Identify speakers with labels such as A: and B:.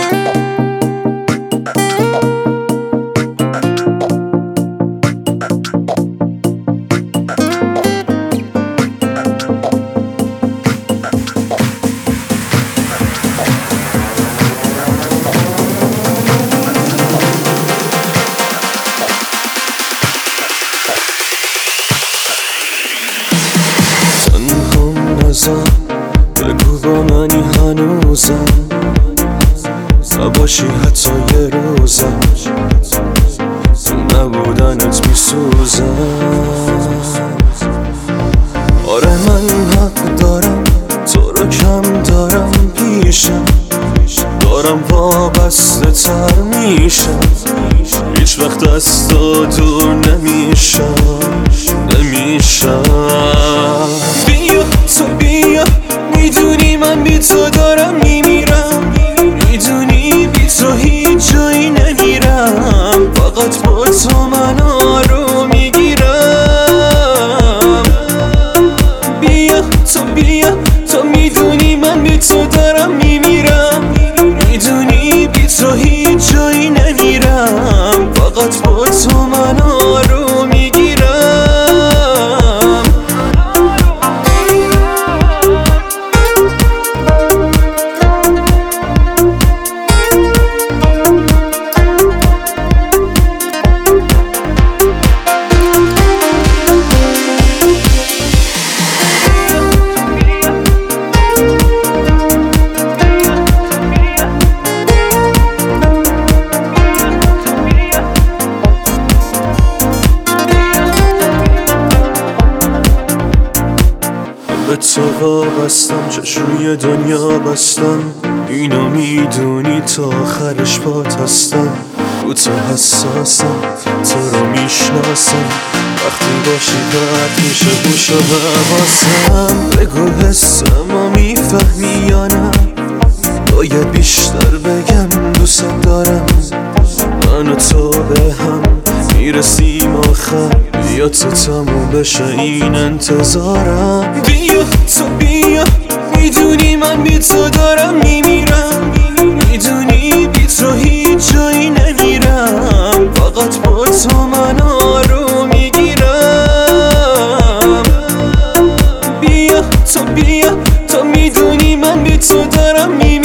A: بگو با منی هنوزم نباشی حتی یه روزم تو نبودنت میسوزم. آره من حق دارم تو رو کم دارم پیشم، دارم وابسته تر میشم، هیچ وقت از تو دور نمیشم. بیا تو بیا، میدونی من بی تو دارم میمیرم، میدونی بی تو هیچ جایی نمیرم، فقط با تو من آروم میگیرم. بیا تو بیا، تو میدونی من بی تو دارم میمیرم، میدونی بی تو هیچ جایی نمیرم، فقط با تو من آروم میگیرم. به تو وابستم، چشوی دنیا بستم، اینو میدونی تا آخرش بات هستم. رو تو حساسم، تو رو میشناسم، وقتی باشی راحت میشه گوش و حواسم. بگو حسمو میفهمی یا نه، باید بیشتر بگم دوست دارم. من و تو به هم میرسیم آخر، بیا تو تموم بشه این انتظارم. بیا تو بیا، میدونی من بی تو دارم میمیرم، میدونی بی تو هیچ جایی نمیرم، فقط با تو من آروم میگیرم. بیا تو بیا، تو میدونی من بی تو دارم میمیرم،